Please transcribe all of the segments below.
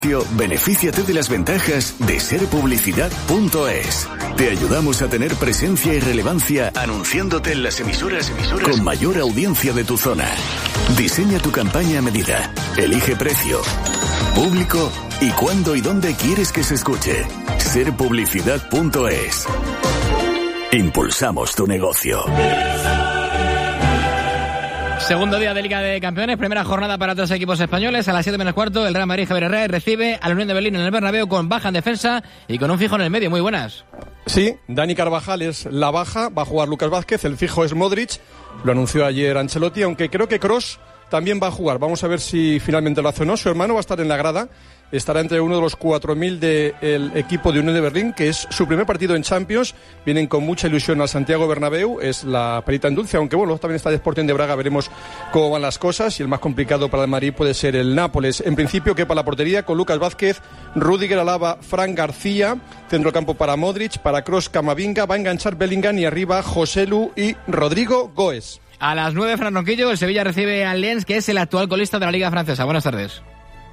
Benefíciate de las ventajas de serpublicidad.es. Te ayudamos a tener presencia y relevancia anunciándote en las emisoras con mayor audiencia de tu zona. Diseña tu campaña a medida. Elige precio, público y cuándo y dónde quieres que se escuche. Serpublicidad.es. Impulsamos tu negocio. Segundo día de Liga de Campeones, primera jornada para tres equipos españoles. A las 7 menos cuarto, el Real Madrid Javier Herrera recibe a la Unión de Berlín en el Bernabéu con baja en defensa y con un fijo en el medio. Muy buenas. Sí, Dani Carvajal es la baja, va a jugar Lucas Vázquez, el fijo es Modric, lo anunció ayer Ancelotti, aunque creo que Kroos también va a jugar. Vamos a ver si finalmente lo hace o no. Su hermano va a estar en la grada. Estará entre uno de los 4.000 del equipo de Unión de Berlín, que es su primer partido en Champions. Vienen con mucha ilusión al Santiago Bernabéu. Es la perita en dulce, aunque bueno, también está el Sporting de Braga. Veremos cómo van las cosas. Y el más complicado para el Madrid puede ser el Nápoles. En principio, quepa la portería con Lucas Vázquez, Rüdiger, Alaba, Fran García. Centrocampo para Modric, para Kroos, Camavinga. Va a enganchar Bellingham y arriba Joselu y Rodrigo Goes. A las 9, Fran Ronquillo, el Sevilla recibe al Lens, que es el actual colista de la Liga Francesa. Buenas tardes.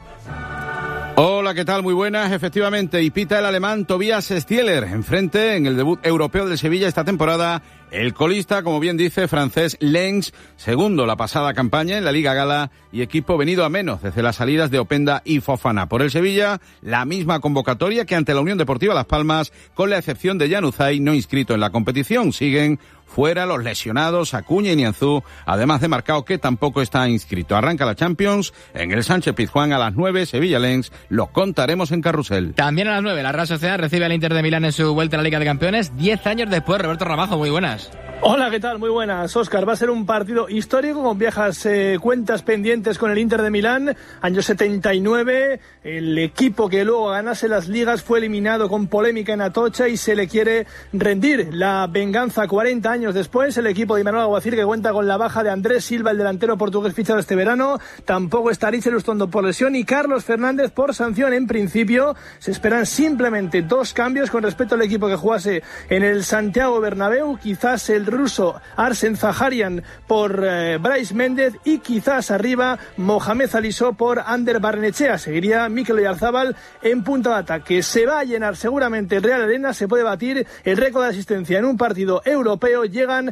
Hola, ¿qué tal? Muy buenas, efectivamente. Y pita el alemán Tobias Stieler. Enfrente, en el debut europeo del Sevilla esta temporada, el colista, como bien dice, francés Lens, segundo la pasada campaña en la Liga Gala y equipo venido a menos desde las salidas de Openda y Fofana. Por el Sevilla, la misma convocatoria que ante la Unión Deportiva Las Palmas, con la excepción de Jan Uzaj, no inscrito en la competición. Siguen fuera los lesionados Acuña y Nianzú, además de Marcao, que tampoco está inscrito. Arranca la Champions en el Sánchez Pizjuán a las 9, Sevilla-Lens, lo contaremos en Carrusel. También a las 9, la Real Sociedad recibe al Inter de Milán en su vuelta a la Liga de Campeones. 10 años después, Roberto Ramajo, muy buenas. Hola, ¿qué tal? Muy buenas, Óscar. Va a ser un partido histórico con viejas cuentas pendientes con el Inter de Milán. Año 79, el equipo que luego ganase las ligas fue eliminado con polémica en Atocha y se le quiere rendir la venganza 40 años después. El equipo de Imanol Alguacil, que cuenta con la baja de Andrés Silva, el delantero portugués fichado este verano. Tampoco está Richel Ustondo por lesión y Carlos Fernández por sanción. En principio, se esperan simplemente 2 cambios con respecto al equipo que jugase en el Santiago Bernabéu. Quizás el ruso Arsen Zaharian por Brais Méndez y quizás arriba Mohamed Alisó por Ander Barrenechea. Seguiría Mikel Oyarzabal en punta de ataque. Se va a llenar seguramente el Real Arena. Se puede batir el récord de asistencia en un partido europeo. Llegan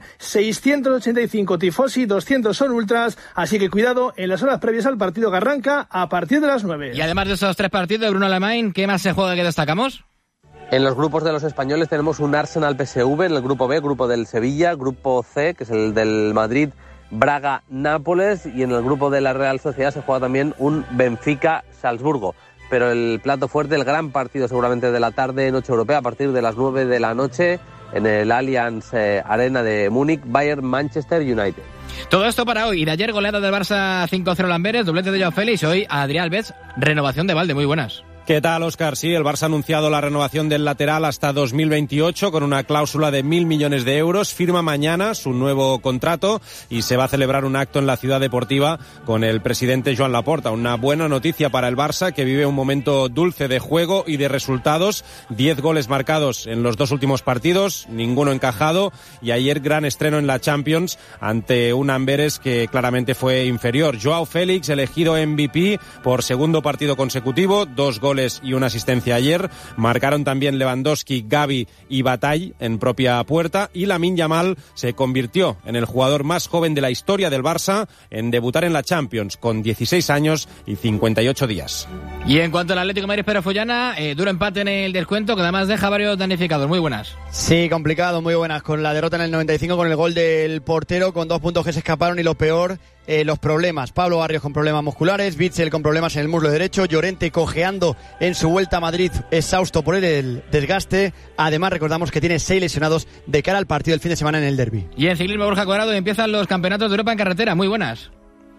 685 tifosi, 200 son ultras, así que cuidado en las horas previas al partido que arranca a partir de las 9. Y además de esos 3 partidos, Bruno Alemán, ¿qué más se juega que destacamos? En los grupos de los españoles tenemos un Arsenal-PSV en el grupo B, grupo del Sevilla, grupo C, que es el del Madrid, Braga-Nápoles, y en el grupo de la Real Sociedad se juega también un Benfica-Salzburgo. Pero el plato fuerte, el gran partido seguramente de la tarde, noche europea, a partir de las 9 de la noche, en el Allianz Arena de Múnich, Bayern-Manchester United. Todo esto para hoy. Y de ayer, goleada del Barça 5-0 Lamberes, doblete de Joao Félix. Hoy, Adrián Alves, renovación de Valde. Muy buenas. ¿Qué tal, Óscar? Sí, el Barça ha anunciado la renovación del lateral hasta 2028 con una cláusula de 1.000 millones de euros. Firma mañana su nuevo contrato y se va a celebrar un acto en la Ciudad Deportiva con el presidente Joan Laporta. Una buena noticia para el Barça, que vive un momento dulce de juego y de resultados. 10 goles marcados en los 2 últimos partidos, ninguno encajado, y ayer gran estreno en la Champions ante un Amberes que claramente fue inferior. Joao Félix, elegido MVP por segundo partido consecutivo, 2 goles y una asistencia ayer. Marcaron también Lewandowski, Gavi y Batall en propia puerta, y Lamine Yamal se convirtió en el jugador más joven de la historia del Barça en debutar en la Champions con 16 años y 58 días. Y en cuanto al Atlético de Madrid Pedro Follana, duro empate en el descuento que además deja varios damnificados. Muy buenas. Sí, complicado, muy buenas, con la derrota en el 95 con el gol del portero, con 2 puntos que se escaparon, y lo peor, los problemas. Pablo Barrios con problemas musculares, Witsel con problemas en el muslo derecho, Llorente cojeando en su vuelta a Madrid, exhausto por el desgaste. Además, recordamos que tiene 6 lesionados de cara al partido del fin de semana en el derbi. Y en ciclismo, Borja Cuadrado, empiezan los campeonatos de Europa en carretera. Muy buenas.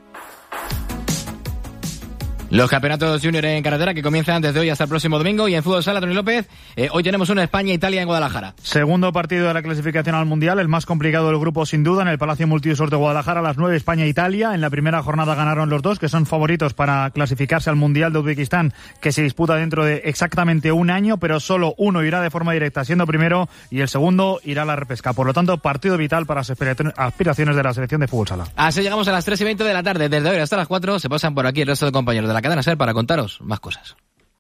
Los campeonatos junior en carretera que comienzan desde hoy hasta el próximo domingo. Y en fútbol sala, Tony López, hoy tenemos una España-Italia en Guadalajara. Segundo partido de la clasificación al Mundial, el más complicado del grupo sin duda, en el Palacio Multiusos de Guadalajara a las 9, España-Italia. En la primera jornada ganaron los dos, que son favoritos para clasificarse al Mundial de Uzbekistán, que se disputa dentro de exactamente un año, pero solo uno irá de forma directa siendo primero y el segundo irá a la repesca. Por lo tanto, partido vital para las aspiraciones de la selección de fútbol sala. Así llegamos a las 3:20 de la tarde. Desde hoy hasta las 4 se pasan por aquí el resto de compañeros de la cadena SER para contaros más cosas.